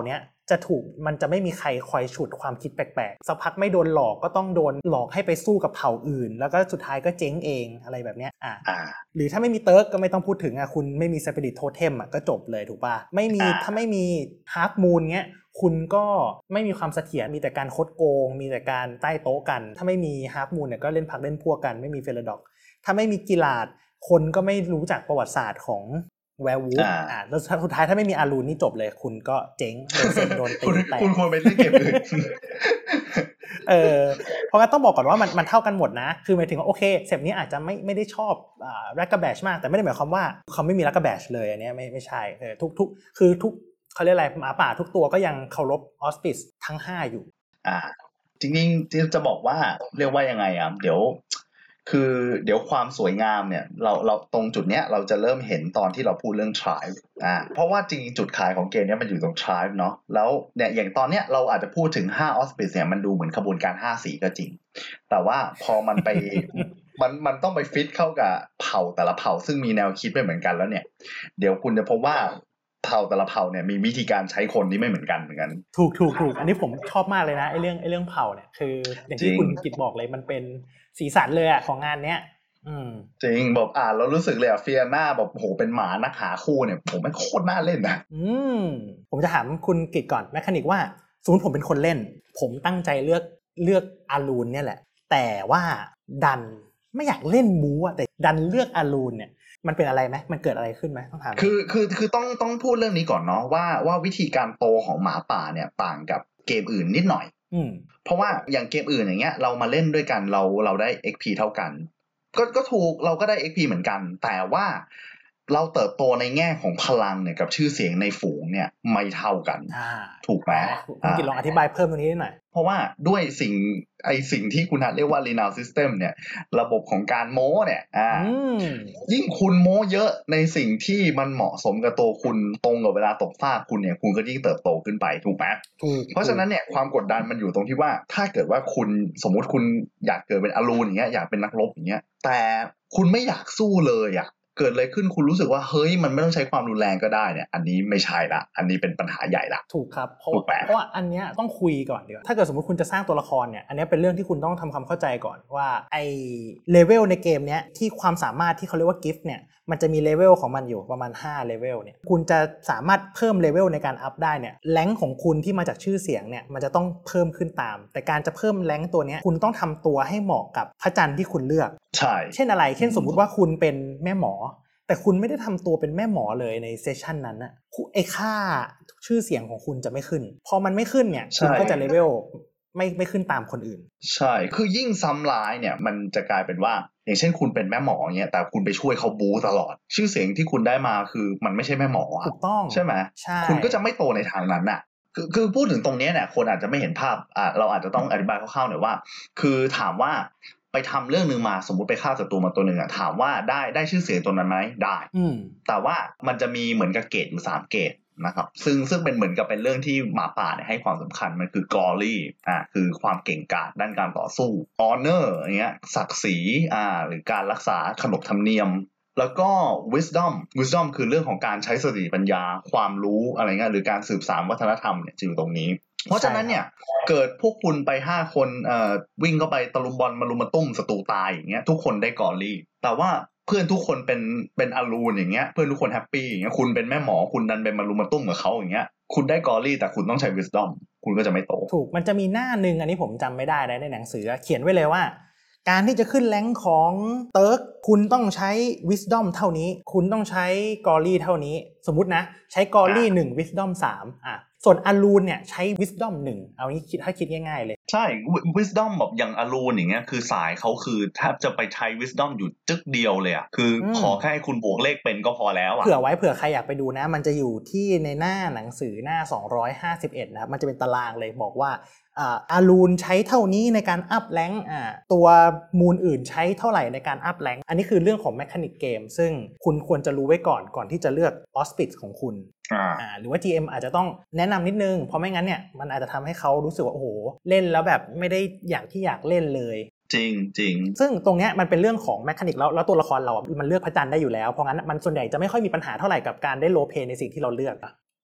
จะถูกมันจะไม่มีใครคอยฉุดความคิดแปลกๆสักพักไม่โดนหลอกก็ต้องโดนหลอกให้ไปสู้กับเผ่าอื่นแล้วก็สุดท้ายก็เจ๊งเองอะไรแบบเนี้ยอ่ะหรือถ้าไม่มีเติร์กก็ไม่ต้องพูดถึงอ่ะคุณไม่มีสปิริตโทเทมอ่ะก็จบเลยถูกป่ะไม่มีถ้าไม่มีฮาร์ฟมูนเงี้ยคุณก็ไม่มีความเสถียรมีแต่การคดโกงมีแต่การใต้โต๊ะกันถ้าไม่มีฮาร์ฟมูนเนี่ยก็เล่นพักเล่นพวกกันไม่มีเฟลดอกถ้าไม่มีกีฬาคนก็ไม่รู้จักประวัติศาสตร์ของแวร์วูฟอ่าแล้วสุดท้ายถ้าไม่มีอารูนนี่จบเลยคุณก็เจ๊งโดนเซ็งโดนตีแตกคุณควรไปเล่นเกมอื่นเออเพราะงั้นต้องบอกก่อนว่ามันมันเท่ากันหมดนะคือหมายถึงว่าโอเคเซปนี้อาจจะไม่ไม่ได้ชอบอ่าแร็กเกอร์แบชมากแต่ไม่ได้หมายความว่าเขาไม่มีแร็กเกอร์แบชเลยอันนี้ไม่ไม่ใช่เออทุกทุกคือทุกเขาเรียกอะไรหมาป่าทุกตัวก็ยังเคารพออสปิสทั้งห้าอยู่อ่าจริงๆจะบอกว่าเรียกว่ายังไงอ่ะเดี๋ยวคือเดี๋ยวความสวยงามเนี่ยเราเราตรงจุดเนี้ยเราจะเริ่มเห็นตอนที่เราพูดเรื่อง tribe อ่าเพราะว่าจริงจุดขายของเกมเนี้ยมันอยู่ตรง tribe เนาะแล้วเนี่ยอย่างตอนเนี้ยเราอาจจะพูดถึงห้า auspice เนี่ยมันดูเหมือนขบวนการห้าสีก็จริงแต่ว่าพอมันไปมันมันต้องไปฟิตเข้ากับเผ่าแต่ละเผ่าซึ่งมีแนวคิดไม่เหมือนกันแล้วเนี่ยเดี๋ยวคุณจะพบว่าเผ่าแต่ละเผ่าเนี่ยมีวิธีการใช้คนที่ไม่เหมือนกันเหมือนกันถูกถูกถูกอันนี้ผมชอบมากเลยนะไอ้เรื่องไอ้เรื่องเผ่าเนี่ยคืออย่างที่คุณกิตบอกเลยมันเป็นสีสันเลยอะของงานเนี้ยอืมจริงแบบอ่านแล้วรู้สึกเลยอะเฟียน่าแบบโหเป็นหมานักหาคู่เนี่ยผมไม่โคตรน่าเล่นนะอืมผมจะถามคุณกิตก่อนแมคานิกว่าสมมติผมเป็นคนเล่นผมตั้งใจเลือกเลือกอารูนเนี่ยแหละแต่ว่าดันไม่อยากเล่นมูอะแต่ดันเลือกอารูนเนี่ยมันเป็นอะไรไหมมันเกิดอะไรขึ้นไหมต้องถามคือคือคือต้องต้องพูดเรื่องนี้ก่อนเนาะว่าว่าวิธีการโตของหมาป่าเนี่ยต่างกับเกมอื่นนิดหน่อยอืมเพราะว่าอย่างเกมอื่นอย่างเงี้ยเรามาเล่นด้วยกันเราเราได้ เอ็กซ์ พี เท่ากันก็ก็ถูกเราก็ได้ เอ็กซ์ พี เหมือนกันแต่ว่าเราเติบโตในแง่ของพลังเนี่ยกับชื่อเสียงในฝูงเนี่ยไม่เท่ากันถูกไหมคุณกิตลองอธิบายเพิ่มตรงนี้หน่อยเพราะว่าด้วยสิ่งไอสิ่งที่คุณหัดเรียกว่า Renown System เนี่ยระบบของการโม้เนี่ยอ่ายิ่งคุณโม้เยอะในสิ่งที่มันเหมาะสมกับตัวคุณตรงกับเวลาตกฟากคุณเนี่ยคุณก็ยิ่งเติบโตขึ้นไปถูกไหมเพราะฉะนั้นเนี่ยความกดดันมันอยู่ตรงที่ว่าถ้าเกิดว่าคุณสมมุติคุณอยากเกิดเป็นอารูนอย่างเงี้ยอยากเป็นนักรบอย่างเงี้ยแต่คุณไม่อยากสู้เลยอ่ะเกิดอะไรขึ้นคุณรู้สึกว่าเฮ้ยมันไม่ต้องใช้ความรุนแรงก็ได้เนี่ยอันนี้ไม่ใช่ละอันนี้เป็นปัญหาใหญ่ละถูกครับเพราะเพราะว่าอันเนี้ยต้องคุยก่อนเดี๋ยวถ้าเกิดสมมติคุณจะสร้างตัวละครเนี่ยอันนี้เป็นเรื่องที่คุณต้องทำความเข้าใจก่อนว่าไอ้เลเวลในเกมเนี้ยที่ความสามารถที่เขาเรียกว่ากิฟต์เนี่ยมันจะมีเลเวลของมันอยู่ประมาณห้าเลเวลเนี่ยคุณจะสามารถเพิ่มเลเวลในการอัพได้เนี่ยแรงค์ของคุณที่มาจากชื่อเสียงเนี่ยมันจะต้องเพิ่มขึ้นตามแต่การจะเพิ่มแรงค์ตัวเนี้ยคุณต้องทำตัวให้เหมาะกับพระจันทร์ที่คุณเลือกใช่เช่นอะไรเช่นสมมุติว่าคุณเป็นแม่หมอแต่คุณไม่ได้ทำตัวเป็นแม่หมอเลยในเซสชันนั้นน่ะไอ้ค่าชื่อเสียงของคุณจะไม่ขึ้นพอมันไม่ขึ้นเนี่ยคุณก็จะเลเวลไม่ไม่ขึ้นตามคนอื่นใช่คือยิ่งซ้ำร้ายเนี่ยมันจะกลายเป็นว่าอย่างเช่นคุณเป็นแม่หมอเงี้ยแต่คุณไปช่วยเขาบู๊ตลอดชื่อเสียงที่คุณได้มาคือมันไม่ใช่แม่หมอถูกต้องใช่ไหมใช่คุณก็จะไม่โตในทางนั้นน่ะคือคือพูดถึงตรงนี้เนี่ยคนอาจจะไม่เห็นภาพอ่าเราอาจจะต้องอธิบายคร่าวๆหน่อยว่าคือถามว่าไปทำเรื่องนึงมาสมมุติไปฆ่าศัตรูมาตัวนึงอ่ะถามว่าได้ได้ชื่อเสียงตัวนั้นไหมได้แต่ว่ามันจะมีเหมือนกับเกรดอยู่สามเกรดนะครับซึ่งซึ่งเป็นเหมือนกับเป็นเรื่องที่หมาป่าเนี่ยให้ความสำคัญมันคือกอรี่อ่าคือความเก่งกาจด้านการต่อสู้ออเนอร์อย่างเงี้ยศักดิ์ศรีอ่าหรือการรักษาขนบธรรมเนียมแล้วก็ wisdom wisdom คือเรื่องของการใช้สติปัญญาความรู้อะไรเงี้ยหรือการสืบสานวัฒนธรรมเนี่ยจะอยู่ตรงนี้เพราะฉะนั้นเนี่ยเกิดพวกคุณไปห้าคนเอ่อวิ่งเข้าไปตะลุมบอลมาลุมมาตุ้มศัตรูตายอย่างเงี้ยทุกคนได้กอรี่แต่ว่าเพื่อนทุกคนเป็นเป็นอารูนอย่างเงี้ยเพื่อนทุกคนแฮปปี้อย่างเงี้ยคุณเป็นแม่หมอคุณดันเป็นมาลุมมาตุ้มกับเขาอย่างเงี้ยคุณได้กอรี่แต่คุณต้องใช้ wisdom คุณก็จะไม่โตถูกมันจะมีหน้านึงอันนี้ผมจำไม่ได้ในหนังสือเขียนไว้เลยว่าการที่จะขึ้นแรงค์ของเติร์กคุณต้องใช้ wisdom เท่านี้คุณต้องใช้กอรี่เท่านี้สมมุตินะใช้กอรี่หนึ่ง wisdom สามอ่ะส่วนอารูนเนี่ยใช้ wisdom หนึ่งเอางี้คิดถ้าคิดง่ายๆเลยใช่ wisdom แบบอย่างอารูนอย่างเงี้ยคือสายเขาคือแทบจะไปใช้ wisdom อยู่จึ๊กเดียวเลยอ่ะคือขอแค่ให้คุณบวกเลขเป็นก็พอแล้วอ่ะเผื่อไว้เผื่อใครอยากไปดูนะมันจะอยู่ที่ในหน้าหนังสือหน้าสองร้อยห้าสิบเอ็ดนะครับมันจะเป็นตารางเลยบอกว่าอารูนใช้เท่านี้ในการอัพแรงค์ตัวมูลอื่นใช้เท่าไหร่ในการอัพแรงค์อันนี้คือเรื่องของแมคานิกเกมซึ่งคุณควรจะรู้ไว้ก่อนก่อนที่จะเลือกออสปิสของคุณอ่าหรือว่า จี เอ็ม อาจจะต้องแนะนำนิดนึงเพราะไม่งั้นเนี่ยมันอาจจะทำให้เขารู้สึกว่าโอ้โหเล่นแล้วแบบไม่ได้อย่างที่อยากเล่นเลยจริงจริงซึ่งตรงเนี้ยมันเป็นเรื่องของแมคานิกแล้วแล้วตัวละครเรามันเลือกพระจันทร์ได้อยู่แล้วเพราะงั้นมันส่วนใหญ่จะไม่ค่อยมีปัญหาเท่าไหร่กับการได้โรลเพลย์ในสิ่งที่เราเลือก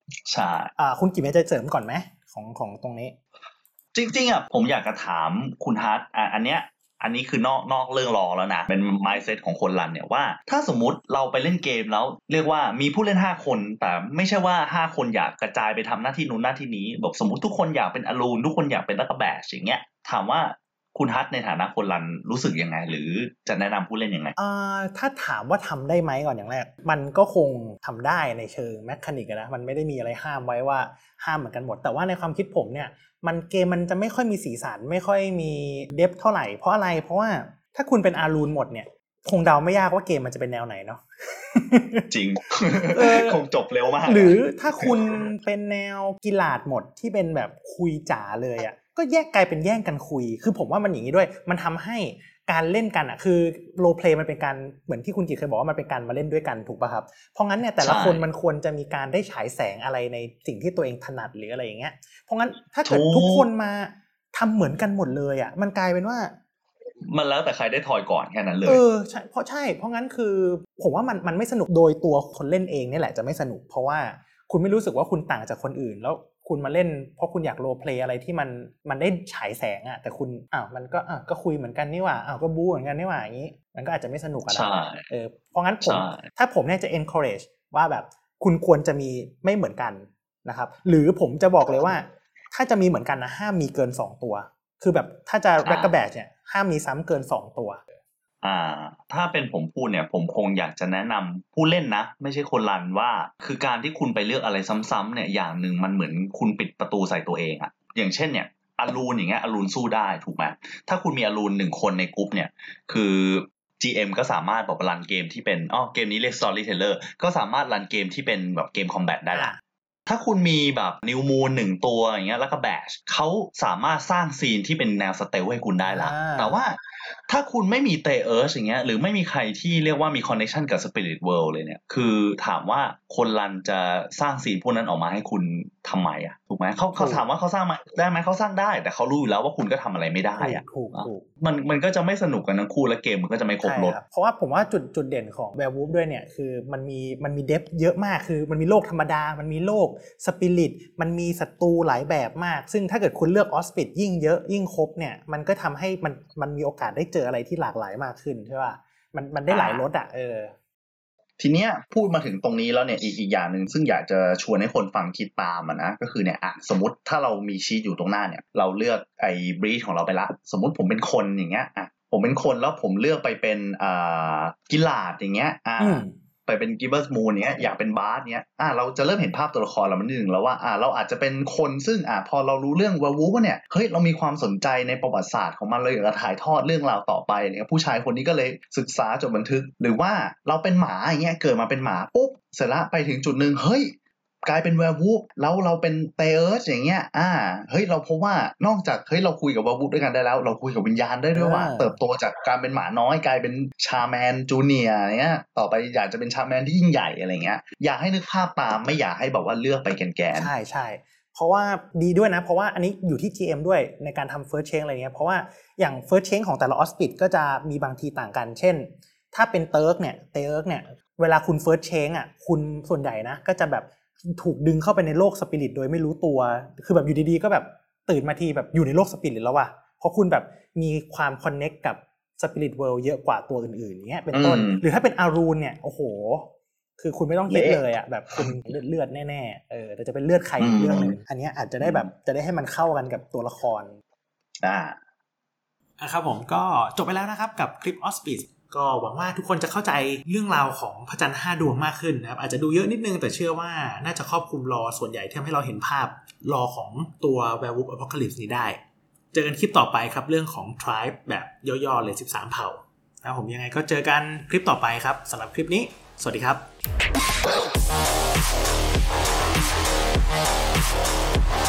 ใช่อ่าคุณกิมจะเสริมก่อนไหมของของตรงนี้จริงๆอ่ะผมอยากจะถามคุณฮัทอ่ะอันเนี้ยอันนี้คือนอกนอกเรื่องรอแล้วนะเป็น mindset ของคนรันเนี่ยว่าถ้าสมมุติเราไปเล่นเกมแล้วเรียกว่ามีผู้เล่นห้าคนแต่ไม่ใช่ว่าห้าคนอยากกระจายไปทำหน้าที่นู้นหน้าที่นี้แบบสมมุติทุกคนอยากเป็นอลูนทุกคนอยากเป็นลักกะแบชอย่างเงี้ยถามว่าคุณฮัทในฐานะคนรันรู้สึกยังไงหรือจะแนะนำผู้เล่นยังไงอ่าถ้าถามว่าทำได้ไหมก่อนอย่างแรกมันก็คงทำได้ในเชิงแมคานิกนะมันไม่ได้มีอะไรห้ามไว้ว่าห้ามเหมือนกันหมดแต่ว่าในความคิดผมเนี่ยมันเกมมันจะไม่ค่อยมีสีสันไม่ค่อยมีเดฟเท่าไหร่เพราะอะไรเพราะว่าถ้าคุณเป็นอารูนหมดเนี่ยคงเดาไม่ยากว่าเกมมันจะเป็นแนวไหนเนาะจริง คงจบเร็วมากหรือถ้าคุณเป็นแนวกีฬาหมดที่เป็นแบบคุยจ๋าเลยอ่ะก็แยกกลายเป็นแย่งกันคุยคือผมว่ามันอย่างนี้ด้วยมันทำให้การเล่นกันอ่ะคือโรลเพลย์มันเป็นการเหมือนที่คุณกิตเคยบอกว่ามันเป็นการมาเล่นด้วยกันถูกป่ะครับเพราะงั้นเนี่ยแต่ละคนมันควรจะมีการได้ฉายแสงอะไรในสิ่งที่ตัวเองถนัดหรืออะไรอย่างเงี้ยเพราะงั้นถ้าเกิดทุกคนมาทำเหมือนกันหมดเลยอ่ะมันกลายเป็นว่ามันแล้วแต่ใครได้ทอยก่อนแค่นั้นเลยเออใช่เพราะใช่เพราะงั้นคือผมว่ามันมันไม่สนุกโดยตัวคนเล่นเองนี่แหละจะไม่สนุกเพราะว่าคุณไม่รู้สึกว่าคุณต่างจากคนอื่นแล้วคุณมาเล่นเพราะคุณอยากโรลเพลย์อะไรที่มันมันได้ฉายแสงอ่ะแต่คุณอ้าวมันก็อ่ะก็คุยเหมือนกันนี่หว่าอ้าวก็บู๊เหมือนกันนี่หว่าอย่างนี้มันก็อาจจะไม่สนุกอะไรเออเพราะงั้นผมถ้าผมเนี่ยจะ encourage ว่าแบบคุณควรจะมีไม่เหมือนกันนะครับหรือผมจะบอกเลยว่าถ้าจะมีเหมือนกันนะห้ามมีเกินสองตัวคือแบบถ้าจะแร็กกะแบชเนี่ยห้ามมีซ้ำเกินสองตัวอ่าถ้าเป็นผมพูดเนี่ยผมคงอยากจะแนะนำผู้เล่นนะไม่ใช่คนรันว่าคือการที่คุณไปเลือกอะไรซ้ำๆเนี่ยอย่างหนึ่งมันเหมือนคุณปิดประตูใส่ตัวเองอะอย่างเช่นเนี่ยอลูนอย่างเงี้ยอลูนสู้ได้ถูกไหมถ้าคุณมีอลูนหนึ่งคนในกลุ่มเนี่ยคือ จี เอ็ม ก็สามารถบอกรันเกมที่เป็นอ๋อเกมนี้เรียก Storyteller ก็สามารถรันเกมที่เป็นแบบเกมคอมแบทได้ละถ้าคุณมีแบบนิวมูนหนึ่งตัวอย่างเงี้ยแล้วก็แบชเขาสามารถสร้างซีนที่เป็นแนวสเตลให้คุณได้ละแต่ว่าถ้าคุณไม่มีเตเอิร์ชอย่างเงี้ยหรือไม่มีใครที่เรียกว่ามีคอนเนคชั่นกับสปิริตเวิลด์เลยเนี่ยคือถามว่าคนรันจะสร้างซีนพวกนั้นออกมาให้คุณทำไมอ่ะถูกไหมเขาเขาถามว่าเขาสร้างได้ไหมเขาสร้างได้แต่เขารู้อยู่แล้วว่าคุณก็ทำอะไรไม่ได้อ่ะถูกถูกมันมันก็จะไม่สนุกกันทั้งคู่และเกมมันก็จะไม่ครบรสเพราะว่าผมว่าจุดจุดเด่นของ Werewolf ด้วยเนี่ยคือมันมีมันมีเดฟเยอะมากคือมันมีโลกธรรมดามันมีโลกสปิริตมันมีศัตรูหลายแบบมากซึ่งถ้าเกิดคุณเลือกออสปิดยิ่งเยอะยิ่งครบเนี่ยมันก็ทำให้มันมันมีโอกาสได้เจออะไรที่หลากหลายมากขึ้นใช่ป่ะมันมันได้หลายรสอ่ะเออทีเนี้ยพูดมาถึงตรงนี้แล้วเนี่ยอีกอีกอย่างนึงซึ่งอยากจะชวนให้คนฟังคิดตามอ่ะนะก็คือเนี่ยอ่ะสมมติถ้าเรามีชีทอยู่ตรงหน้าเนี่ยเราเลือกไอ้บรีดของเราไปละสมมติผมเป็นคนอย่างเงี้ยอ่ะผมเป็นคนแล้วผมเลือกไปเป็นอ่ากิลาดอย่างเงี้ยอ่าไปเป็นกิบเบิร์สมูนเนี้ยอยากเป็นบาร์สเนี้ยอ่าเราจะเริ่มเห็นภาพตัวละครเรามันนิดนึงแล้วว่าอ่าเราอาจจะเป็นคนซึ่งอ่าพอเรารู้เรื่องวาวูฟเนี่ยเฮ้ยเรามีความสนใจในประวัติศาสตร์ของมันเลยอยากจะถ่ายทอดเรื่องราวต่อไปเนี่ยผู้ชายคนนี้ก็เลยศึกษาจดบันทึกหรือว่าเราเป็นหมาอย่างเงี้ยเกิดมาเป็นหมาปุ๊บเสร็จละไปถึงจุดนึงเฮ้ยกลายเป็นแวร์วูฟแล้วเราเป็นเตเอิร์ชอย่างเงี้ยอ่าเฮ้ยเราพบว่านอกจากเฮ้ยเราคุยกับแวร์วูฟด้วยกันได้แล้วเราคุยกับวิญญาณได้ด้วยว่าเติบโตจากการเป็นหมาน้อยกลายเป็นชาแมนจูเนียร์เงี้ยต่อไปอยากจะเป็นชาแมนที่ยิ่งใหญ่อะไรเงี้ยอยากให้นึกภาพตามไม่อยากให้แบบว่าเลือกไปแกนๆใช่ใช่เพราะว่าดีด้วยนะเพราะว่าอันนี้อยู่ที่ จี เอ็ม ด้วยในการทำ first change อะไรเงี้ยเพราะว่าอย่าง first change ของแต่ละ Auspice ก็จะมีบางทีต่างกันเช่นถ้าเป็นเติร์กเนี่ยเติร์กเนี่ยเวลาคุณ first change อ่ะคุณส่วนใหญ่นะก็จะแบบถูกดึงเข้าไปในโลกสปิริตโดยไม่รู้ตัวคือแบบอยู่ดีๆก็แบบตื่นมาทีแบบอยู่ในโลกสปิริตแล้วว่ะเพราะคุณแบบมีความคอนเนคกับสปิริตเวิลด์เยอะกว่าตัวอื่นๆอย่างเงี้ยเป็นต้นหรือถ้าเป็นอารูนเนี่ยโอ้โหคือคุณไม่ต้องคิดเลยอ่ะแบบคุณเลือดๆแน่ๆเออแต่จะเป็นเลือดใครอีกเรื่องนึงอันนี้อาจจะได้แบบจะได้ให้มันเข้ากันกับตัวละครอ่าอ่ะครับผมก็จบไปแล้วนะครับกับคลิป Auspiceก็หวังว่าทุกคนจะเข้าใจเรื่องราวของพระจันทร์ห้าดวงมากขึ้นนะครับอาจจะดูเยอะนิดนึงแต่เชื่อว่าน่าจะครอบคลุมลอส่วนใหญ่ที่ทำให้เราเห็นภาพลอของตัว Werewolf Apocalypse นี้ได้เจอกันคลิปต่อไปครับเรื่องของ Tribe แบบย่อๆเลยสิบสามเผ่านะผมยังไงก็เจอกันคลิปต่อไปครับสำหรับคลิปนี้สวัสดี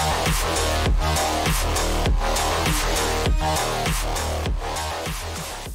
ครับ